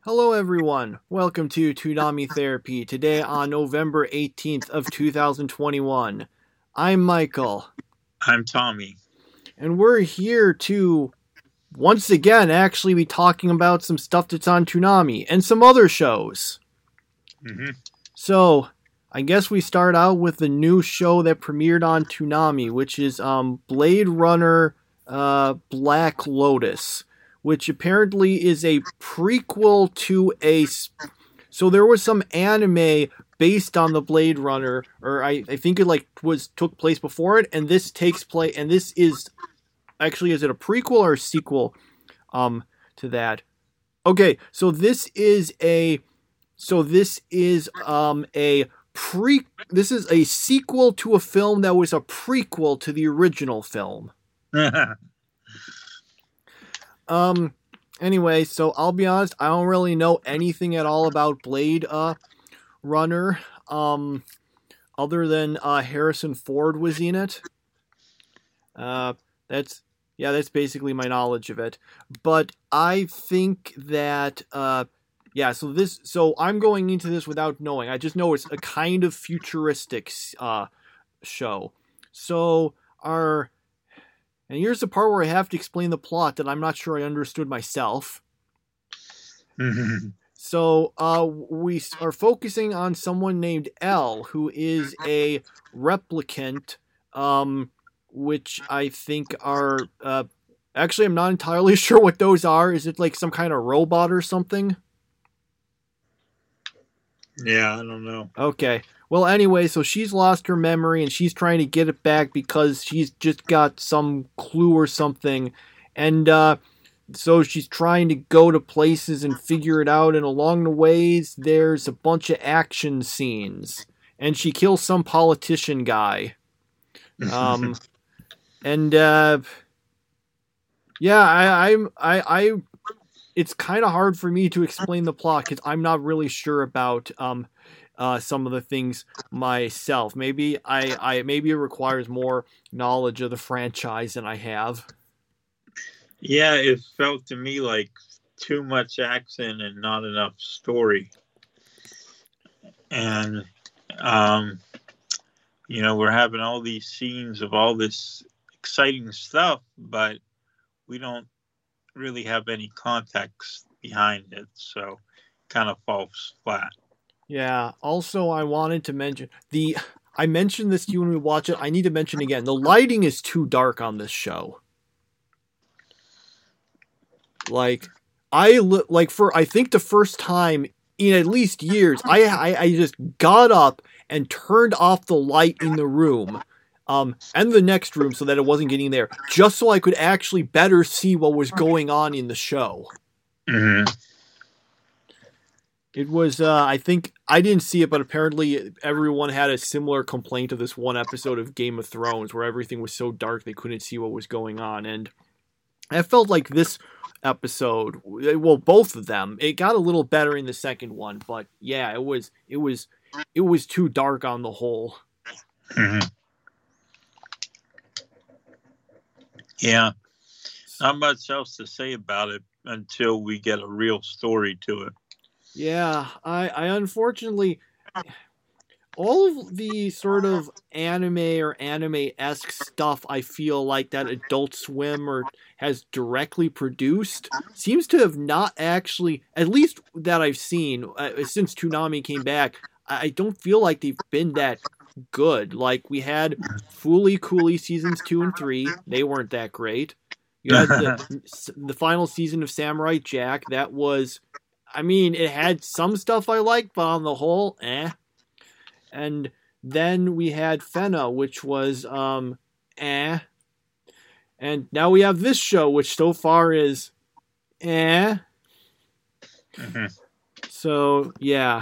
Hello everyone, welcome to Toonami Therapy, today on November 18th of 2021. I'm Michael. I'm Tommy. And we're here to, once again, actually be talking about some stuff that's on Toonami, and some other shows. Mm-hmm. So, I guess we start out with the new show that premiered on Toonami, which is Blade Runner Black Lotus, which apparently is a prequel to a... So there was some anime based on the Blade Runner, or I think it took place before it, and this takes place, and this is... Actually, is it a prequel or a sequel to that? Okay, so this is a sequel to a film that was a prequel to the original film. Anyway, so I'll be honest, I don't really know anything at all about Blade Runner, other than Harrison Ford was in it. That's basically my knowledge of it. But I think that so I'm going into this without knowing. I just know it's a kind of futuristic show. And here's the part where I have to explain the plot that I'm not sure I understood myself. So, we are focusing on someone named L, who is a replicant, which I think are, actually I'm not entirely sure what those are. Is it like some kind of robot or something? Yeah, I don't know. Okay. Well, anyway, so she's lost her memory and she's trying to get it back because she's just got some clue or something. And so she's trying to go to places and figure it out. And along the ways, there's a bunch of action scenes. And she kills some politician guy. It's kind of hard for me to explain the plot because I'm not really sure about some of the things myself. Maybe maybe it requires more knowledge of the franchise than I have. Yeah, it felt to me like too much action and not enough story. And we're having all these scenes of all this exciting stuff, but we don't really have any context behind it, so kind of falls flat. Yeah, also I wanted to mention I mentioned this to you when we watch it. I need to mention again, the lighting is too dark on this show. I think the first time in at least years, I just got up and turned off the light in the room, and the next room so that it wasn't getting there, just so I could actually better see what was going on in the show. Mm-hmm. It was, I think, I didn't see it, but apparently everyone had a similar complaint of this one episode of Game of Thrones where everything was so dark they couldn't see what was going on. And I felt like this episode, well, both of them, it got a little better in the second one, but yeah, it was too dark on the whole. Mm-hmm. Yeah, not much else to say about it until we get a real story to it. Yeah, I unfortunately, all of the sort of anime or anime-esque stuff I feel like that Adult Swim has directly produced seems to have not actually, at least that I've seen, since Toonami came back, I don't feel like they've been that good. Like, we had Fooly Cooly seasons 2 and 3, they weren't that great. You had the final season of Samurai Jack, that was... I mean, it had some stuff I liked, but on the whole, eh. And then we had Fena, which was, eh. And now we have this show, which so far is, eh. Mm-hmm. So, yeah.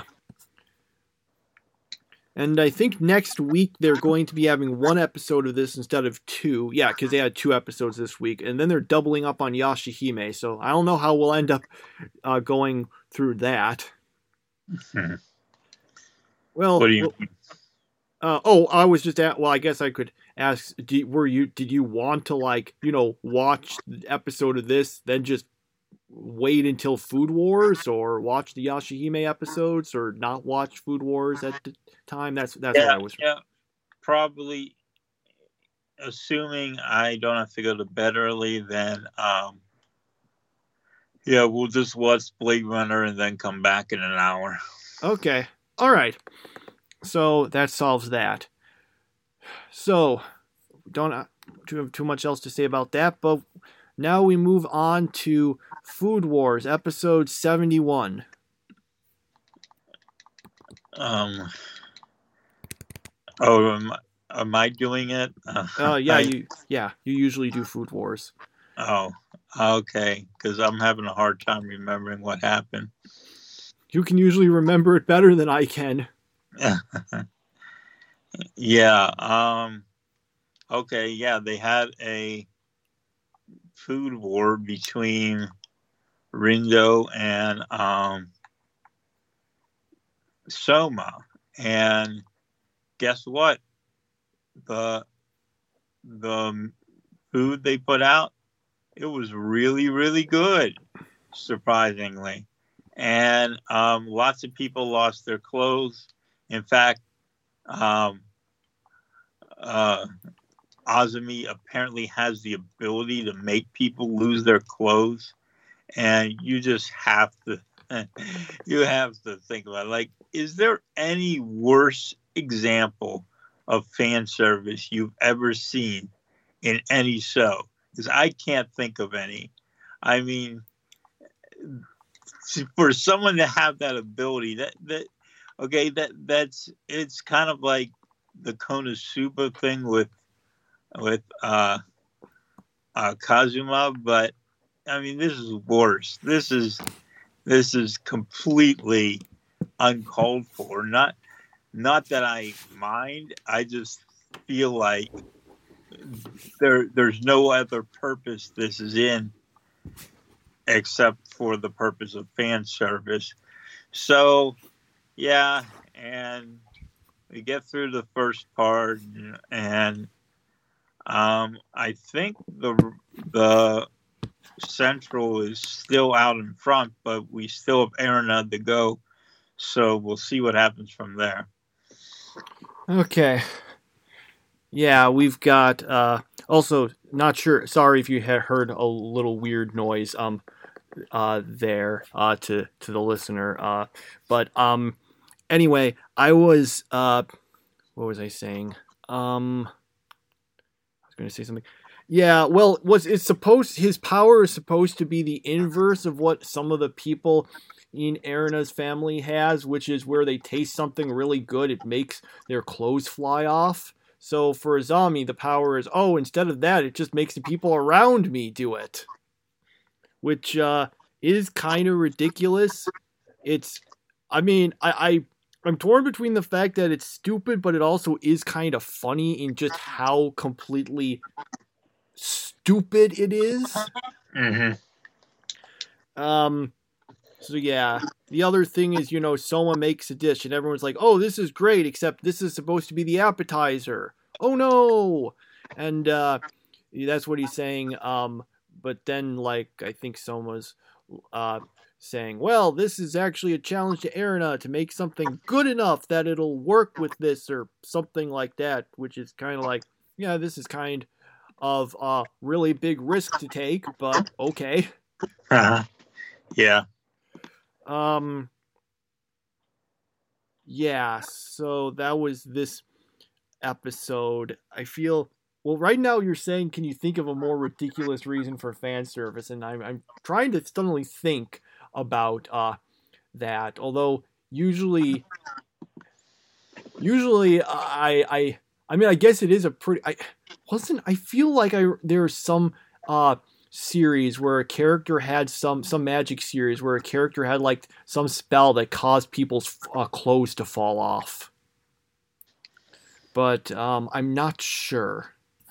And I think next week they're going to be having one episode of this instead of two. Yeah, because they had 2 episodes this week. And then they're doubling up on Yashahime. So I don't know how we'll end up going through that. Mm-hmm. Well, what do you mean? I was just well, I guess I could ask, did you want to watch the episode of this, then just wait until Food Wars or watch the Yashahime episodes or not watch Food Wars at the time? That's what I was. Yeah, probably. Assuming I don't have to go to bed early, then yeah, we'll just watch Blade Runner and then come back in an hour. Okay. All right. So that solves that. So don't have too much else to say about that, but now we move on to Food Wars, episode 71. Am I doing it? You usually do Food Wars. Oh, okay, because I'm having a hard time remembering what happened. You can usually remember it better than I can. Yeah. Okay. Yeah, they had a food war between Rindo and Soma, and guess what? The food they put out, it was really, really good, surprisingly. And lots of people lost their clothes. In fact, Azumi apparently has the ability to make people lose their clothes, and you just have to think about it. Like, is there any worse example of fan service you've ever seen in any show? Because I can't think of any. I mean, for someone to have that ability, that's it's kind of like the Konosuba thing with Kazuma, but I mean, this is worse. This is completely uncalled for. Not that I mind. I just feel like there's no other purpose this is in except for the purpose of fan service. So, yeah, and we get through the first part, and I think the Central is still out in front, but we still have Erina to go, so we'll see what happens from there. Okay. Yeah, we've got also not sure. Sorry if you had heard a little weird noise there to the listener. But anyway, I was what was I saying? I was going to say something. Yeah, well, his power is supposed to be the inverse of what some of the people in Erina's family has, which is where they taste something really good, it makes their clothes fly off. So for Azami, the power is, instead of that, it just makes the people around me do it. Which is kind of ridiculous. I'm torn between the fact that it's stupid, but it also is kind of funny in just how completely stupid it is. Mm-hmm. So yeah, the other thing is, Soma makes a dish and everyone's like, oh, this is great, except this is supposed to be the appetizer. Oh no! And that's what he's saying. But then, I think Soma's saying, well, this is actually a challenge to Erina to make something good enough that it'll work with this or something like that, which is kind of like, yeah, this is kind of a really big risk to take, but okay. Uh-huh. Yeah. Yeah, so that was this episode. I feel, well, right now you're saying, can you think of a more ridiculous reason for fan service? And I'm trying to suddenly think about that. Although usually I mean, I guess it is a pretty. I feel like there's some series where a character had some magic series where a character had some spell that caused people's clothes to fall off. But I'm not sure.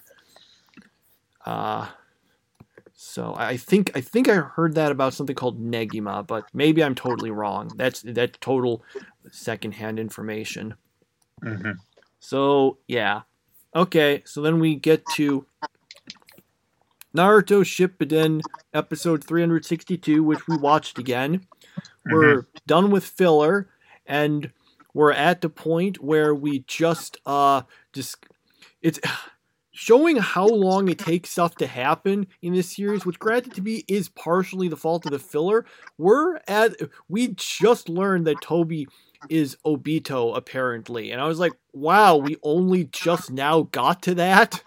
So I think I heard that about something called Negima, but maybe I'm totally wrong. That's total secondhand information. Mm-hmm. So yeah, okay. So then we get to Naruto Shippuden episode 362, which we watched again. We're done with filler, and we're at the point where we just it's showing how long it takes stuff to happen in this series, which granted to be is partially the fault of the filler. We just learned that Toby is Obito, apparently. And I was like, wow, we only just now got to that?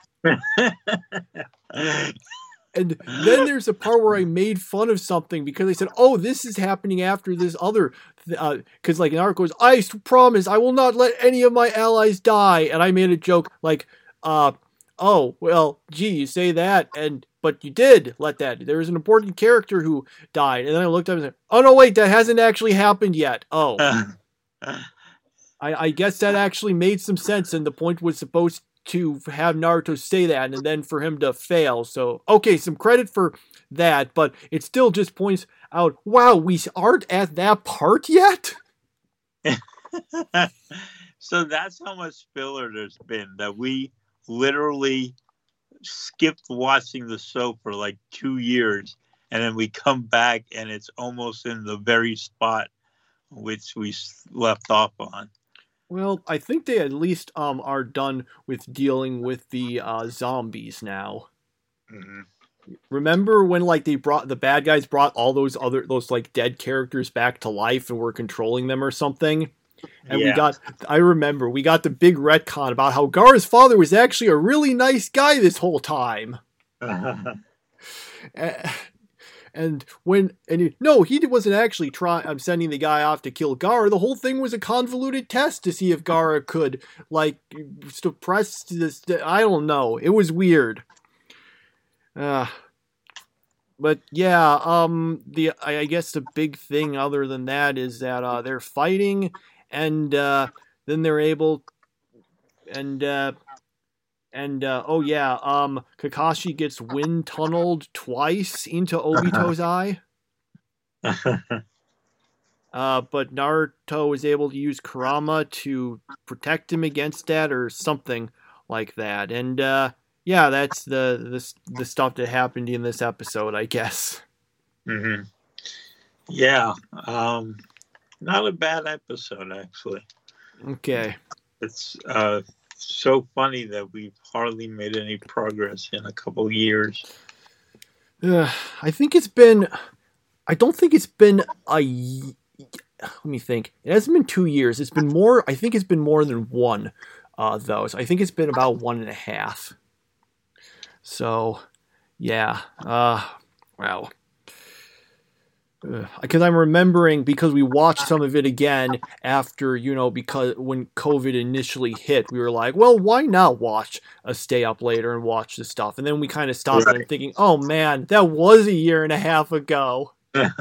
And then there's a part where I made fun of something because I said, oh, this is happening after this other... Because like Naruto goes, I promise I will not let any of my allies die. And I made a joke like, oh, well, gee, you say that, but you did let that. There was an important character who died. And then I looked up and said, oh, no, wait, that hasn't actually happened yet. Oh. I guess that actually made some sense, and the point was supposed to have Naruto say that, and then for him to fail. So, okay, some credit for that, but it still just points out, wow, we aren't at that part yet? So that's how much filler there's been, that we literally skipped watching the show for like 2 years, and then we come back and it's almost in the very spot which we left off on. Well, I think they at least are done with dealing with the zombies now. Mm-hmm. Remember when like the bad guys brought all those like dead characters back to life and were controlling them or something? And I remember we got the big retcon about how Gaara's father was actually a really nice guy this whole time. He wasn't actually sending the guy off to kill Gaara. The whole thing was a convoluted test to see if Gaara could like suppress this. I don't know. It was weird. But yeah, I guess the big thing other than that is that they're fighting. And then they're able, Kakashi gets wind tunneled twice into Obito's eye. But Naruto is able to use Kurama to protect him against that or something like that. And that's the stuff that happened in this episode, I guess. Mm-hmm. Yeah. Not a bad episode, actually. Okay. It's so funny that we've hardly made any progress in a couple of years. I don't think it's been let me think. It hasn't been 2 years. It's been more. I think it's been more than one, though. So I think it's been about 1.5. So, yeah. Wow. Because I'm remembering, because we watched some of it again after, because when COVID initially hit, we were like, well, why not stay up later and watch this stuff? And then we kind of stopped and thinking, oh man, that was 1.5 years ago.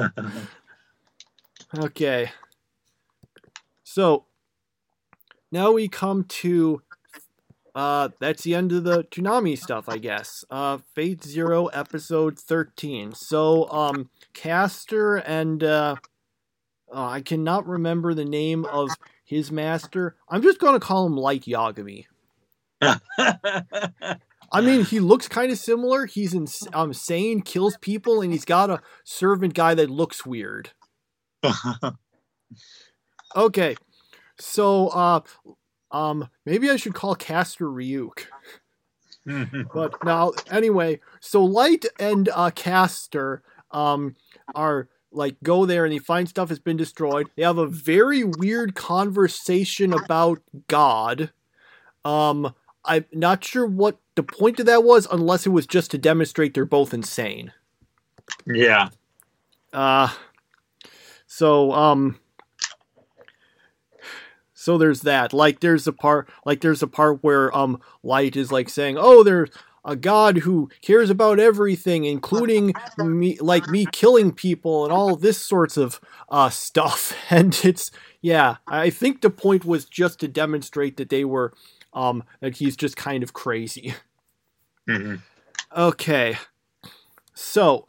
Okay. So, now we come to, that's the end of the Toonami stuff, I guess. Fate Zero, episode 13. So, Caster and, I cannot remember the name of his master. I'm just going to call him Light Yagami. I mean, he looks kind of similar. He's insane, kills people, and he's got a servant guy that looks weird. Okay. So, maybe I should call Caster Ryuk. But now, anyway, so Light and Caster are like go there and they find stuff has been destroyed. They have a very weird conversation about God. I'm not sure what the point of that was, unless it was just to demonstrate they're both insane. Yeah. So there's that. There's a part where Light is like saying, "Oh, there's a God who cares about everything, including me killing people and all this sorts of stuff." And I think the point was just to demonstrate that they were that he's just kind of crazy. Mm-hmm. Okay. So,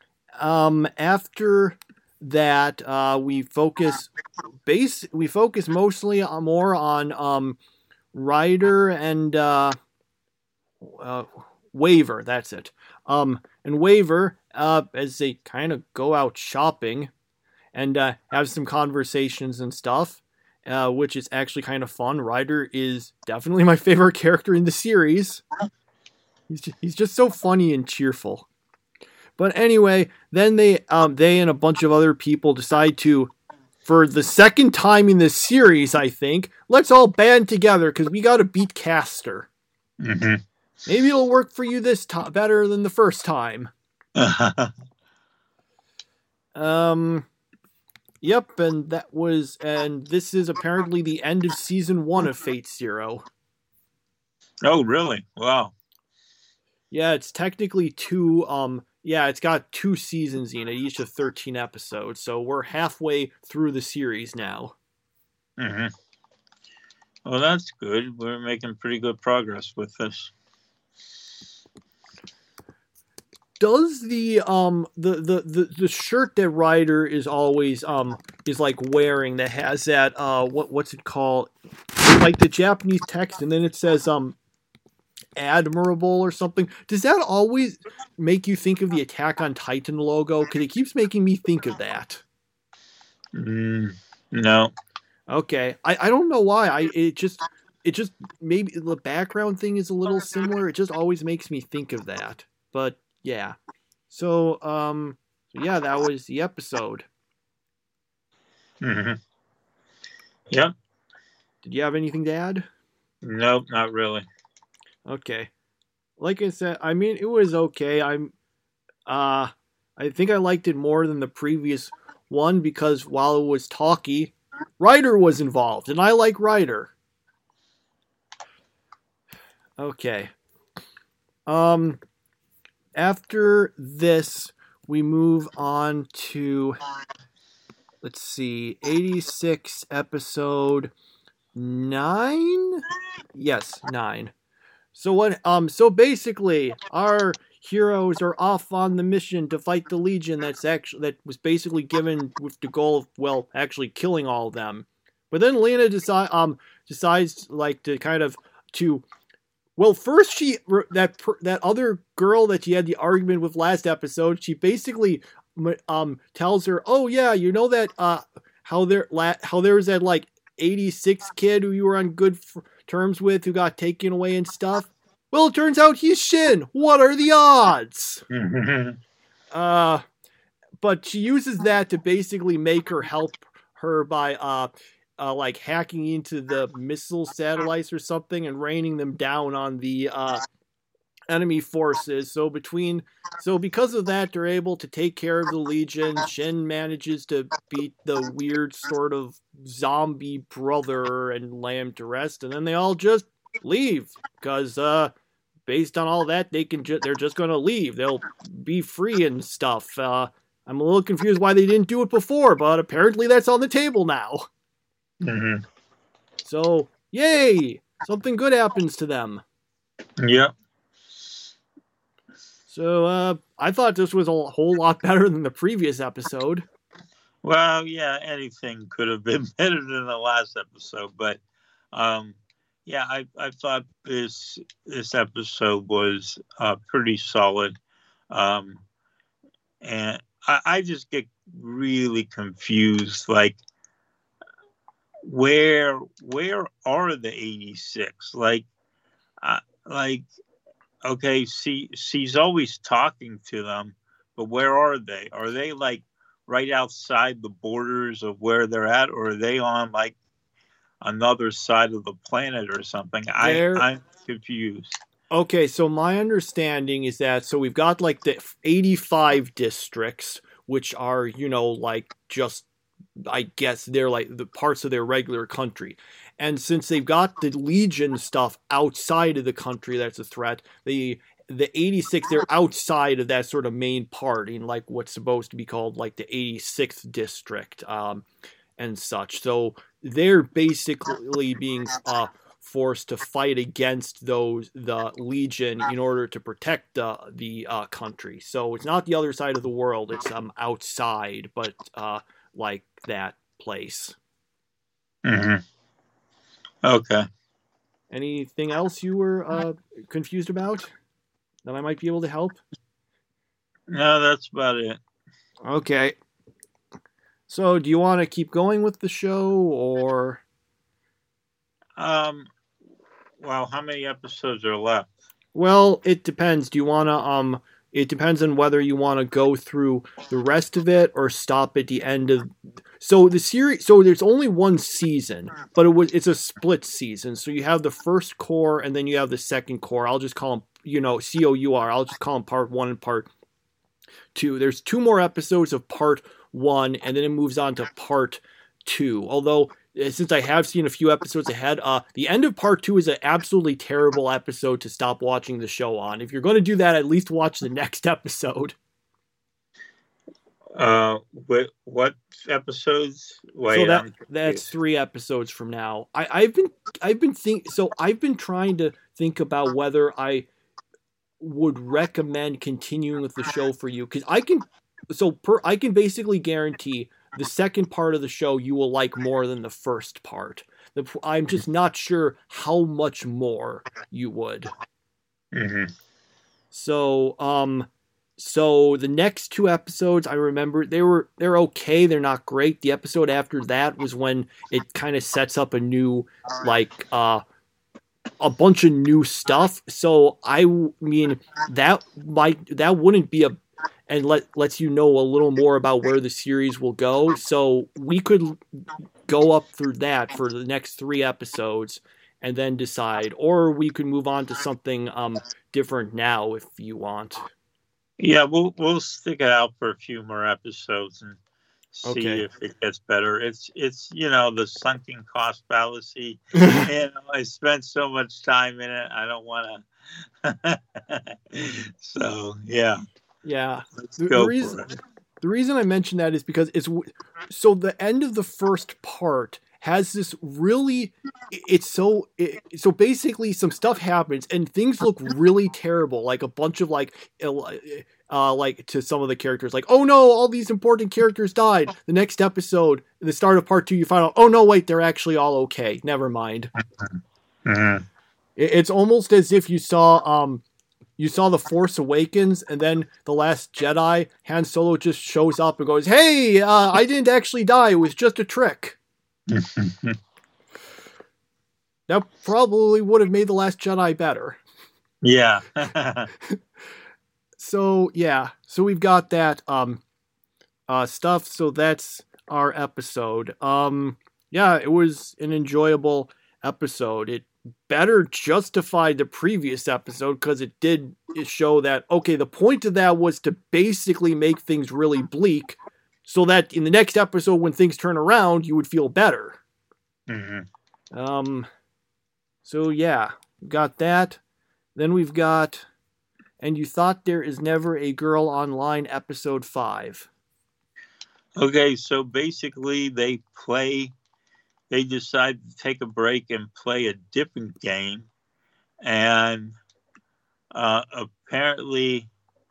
after that, we focus mostly more on Ryder and Waver. That's it. and Waver, as they kind of go out shopping and have some conversations and stuff, which is actually kind of fun. Ryder is definitely my favorite character in the series. He's just so funny and cheerful. But anyway, then they and a bunch of other people decide to, for the second time in this series, I think, let's all band together because we got to beat Castor. Mm-hmm. Maybe it'll work for you this time better than the first time. Yep, and this is apparently the end of season 1 of Fate Zero. Oh, really? Wow. Yeah, it's technically two. It's got 2 seasons in it, each of 13 episodes. So we're halfway through the series now. Mm-hmm. Well, that's good. We're making pretty good progress with this. Does the shirt that Ryder is always is like wearing that has that what's it called, like the Japanese text, and then it says admirable or something, does that always make you think of the Attack on Titan logo? Because it keeps making me think of that. No. Okay, I don't know why. It just maybe the background thing is a little similar. It just always makes me think of that. But yeah. So yeah, that was the episode. Mm-hmm. Yep. Did you have anything to add? Nope, not really. Okay. Like I said, I mean, it was okay. I think I liked it more than the previous one because while it was talky, Ryder was involved, and I like Ryder. Okay. After this, we move on to, let's see, 86 episode 9? Yes, 9. So what? So basically, our heroes are off on the mission to fight the Legion. That was basically given with the goal of actually killing all of them. But then Lena decides like to kind of to. Well, first that other girl that she had the argument with last episode, she basically tells her, "Oh yeah, you know that how there was that like 86 kid who you were on good terms with who got taken away and stuff. Well, it turns out he's Shin. What are the odds?" But she uses that to basically make her help her by like hacking into the missile satellites or something and raining them down on the enemy forces. So because of that, they're able to take care of the Legion. Shin manages to beat the weird sort of zombie brother and lay him to rest, and then they all just leave because based on all that, they're just going to leave. They'll be free and stuff. I'm a little confused why they didn't do it before, but apparently that's on the table now. Mm-hmm. So, yay! Something good happens to them. Yep. So, I thought this was a whole lot better than the previous episode. Well, yeah, anything could have been better than the last episode, but yeah, I thought this episode was pretty solid, and I just get really confused, like where are the 86? Like okay, she's always talking to them, but where are they? Are they like right outside the borders of where they're at, or are they on like another side of the planet or something? I'm confused. Okay, so my understanding is that we've got like the 85 districts, which are, like just, I guess they're like the parts of their regular country. And since they've got the Legion stuff outside of the country that's a threat, the 86, they're outside of that sort of main part in like what's supposed to be called like the 86th district and such. So they're basically being forced to fight against the Legion in order to protect the country. So it's not the other side of the world, it's outside, but like that place. Mm-hmm. Okay. Anything else you were confused about that I might be able to help? No, that's about it. Okay. So, do you want to keep going with the show, or? Um, well, how many episodes are left? Well, it depends. Do you want to it depends on whether you want to go through the rest of it or stop at the end of. So the series, so there's only one season, but it's a split season. So you have the first core and then you have the second core. I'll just call them, COUR. I'll just call them part 1 and part 2. There's 2 more episodes of part 1 and then it moves on to part 2. Although since I have seen a few episodes ahead, the end of part 2 is an absolutely terrible episode to stop watching the show on. If you're going to do that, at least watch the next episode. What episodes? Wait, so that's 3 episodes from now. I've been trying to think about whether I would recommend continuing with the show for you, because I can basically guarantee the second part of the show you will like more than the first part. I'm just not sure how much more you would. Mm-hmm. So the next 2 episodes, I remember they're okay. They're not great. The episode after that was when it kind of sets up a new a bunch of new stuff. So I mean that wouldn't be and lets you know a little more about where the series will go. So we could go up through that for the next 3 episodes and then decide, or we could move on to something different now if you want. Yeah, we'll stick it out for a few more episodes and see if it gets better. It's the sunken cost fallacy. And I spent so much time in it. I don't want to. So yeah. Yeah. The reason I mention that is because so the end of the first part has this really, so basically some stuff happens and things look really terrible, like a bunch of like to some of the characters, like, oh no, all these important characters died. The next episode, the start of part 2, you find out, oh no, wait, they're actually all okay. Never mind. Mm-hmm. It's almost as if you saw The Force Awakens, and then The Last Jedi, Han Solo just shows up and goes, hey, I didn't actually die. It was just a trick. That probably would have made The Last Jedi better. Yeah. So we've got that stuff. So that's our episode. It was an enjoyable episode. It better justified the previous episode because it show that, okay, the point of that was to basically make things really bleak so that in the next episode when things turn around you would feel better. Mm-hmm. So yeah, we've got that. Then we've got And You Thought There Is Never a Girl Online, episode 5. Okay, so basically they decide to take a break and play a different game. And apparently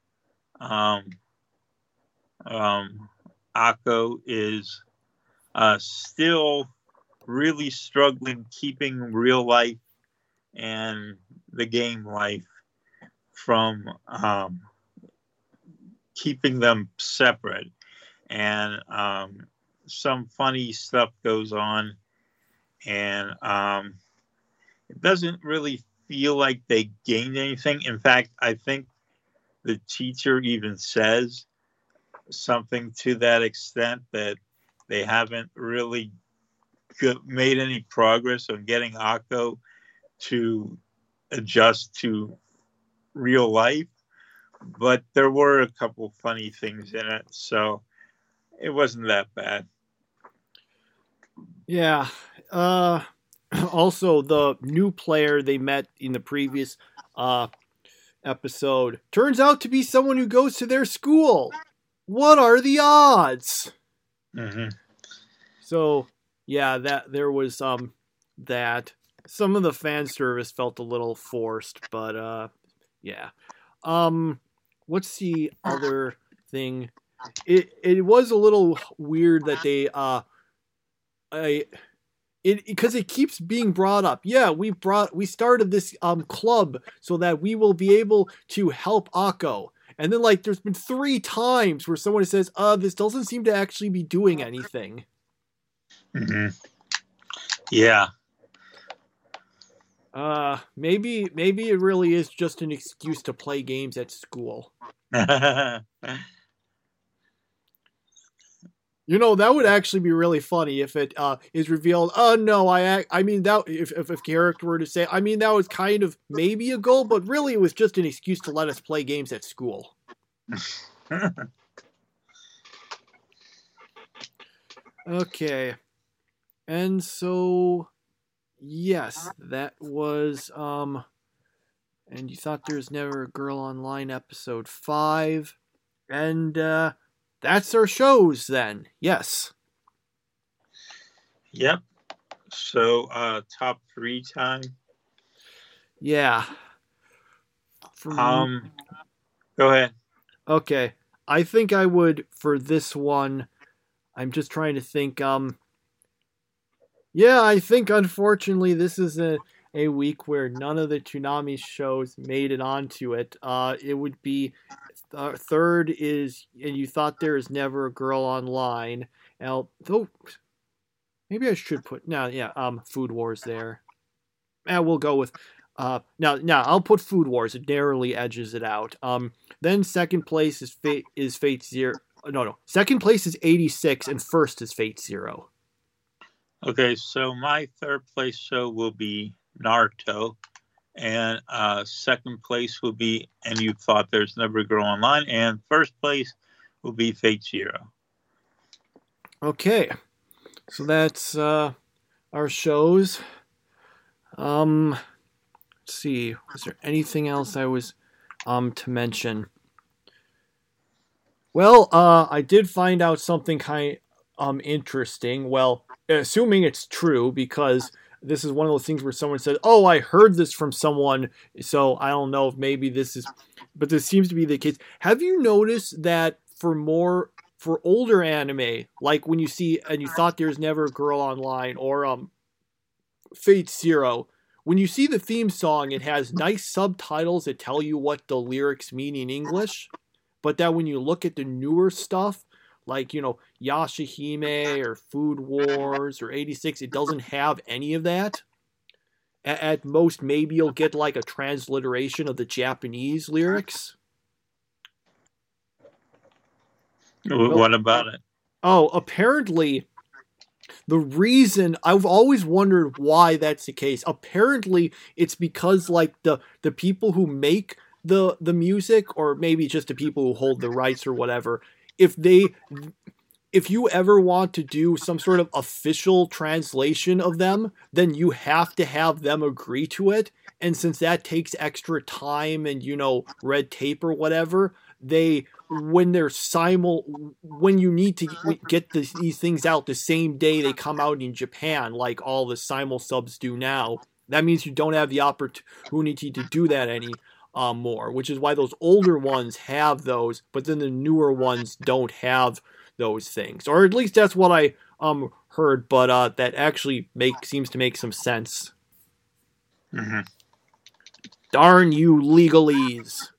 Akko is still really struggling keeping real life and the game life from keeping them separate. And some funny stuff goes on, and it doesn't really feel like they gained anything. In fact, I think the teacher even says something to that extent, that they haven't really made any progress on getting Akko to adjust to real life. But there were a couple funny things in it, so it wasn't that bad. Yeah. Also, the new player they met in the previous episode turns out to be someone who goes to their school. What are the odds? Mm-hmm. So, yeah, that there was that. Some of the fan service felt a little forced, but yeah. What's the other thing? It was a little weird that they because it keeps being brought up. Yeah, we started this club so that we will be able to help Akko. And then, like, there's been 3 times where someone says, this doesn't seem to actually be doing anything. Mm-hmm. Yeah. Maybe it really is just an excuse to play games at school. You know, that would actually be really funny if it is revealed. Oh no, I mean that if a character were to say, I mean that was kind of maybe a goal, but really it was just an excuse to let us play games at school. Okay, and so yes, that was and you thought there's never a girl online episode 5, and that's our shows then. Yes. Yep. So, top 3 time. Yeah. Go ahead. Okay. I think I would for this one. I'm just trying to think. Yeah, I think unfortunately this is a week where none of the Toonami shows made it onto it. It would be third is And You Thought There Is Never a Girl Online. Now, though, maybe I should put Food Wars there. We'll go with now I'll put Food Wars. It narrowly edges it out. Then second place is Fate Zero. No. Second place is 86, and first is Fate Zero. Okay, so my third place show will be Naruto, and second place will be And You Thought There's Never a Girl Online, and first place will be Fate Zero. Okay, so that's our shows. Let's see, was there anything else I was to mention? Well, I did find out something kind interesting. Well, assuming it's true, because this is one of those things where someone said, "Oh, I heard this from someone," so I don't know if maybe this is, but this seems to be the case. Have you noticed that for older anime, like when you see And You Thought There's Never a Girl Online or Fate Zero, when you see the theme song, it has nice subtitles that tell you what the lyrics mean in English, but that when you look at the newer stuff, like, you know, Yashahime or Food Wars or 86, it doesn't have any of that. At most, maybe you'll get like a transliteration of the Japanese lyrics. What about it? Oh, apparently, the reason, I've always wondered why that's the case. Apparently, it's because like the people who make the music, or maybe just the people who hold the rights or whatever, if you ever want to do some sort of official translation of them, then you have to have them agree to it. And since that takes extra time and, you know, red tape or whatever, when you need to get these things out the same day they come out in Japan, like all the simul subs do now, that means you don't have the opportunity to do that more, which is why those older ones have those, but then the newer ones don't have those things, or at least that's what I heard. But that actually seems to make some sense. Mm-hmm. Darn you legalese.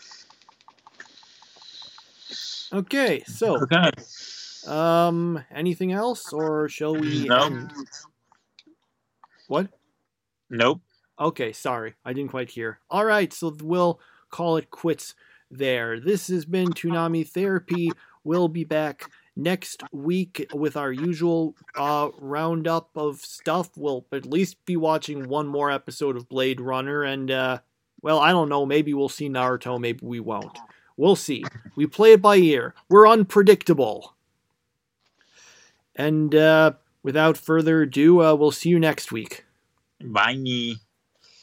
Okay, so anything else, or shall we end? What? Nope. Okay, sorry, I didn't quite hear. All right, so we'll call it quits there. This has been Toonami Therapy. We'll be back next week with our usual roundup of stuff. We'll at least be watching one more episode of Blade Runner, and well, I don't know, maybe we'll see Naruto, maybe we won't. We'll see. We play it by ear. We're unpredictable. And without further ado, we'll see you next week. Bye.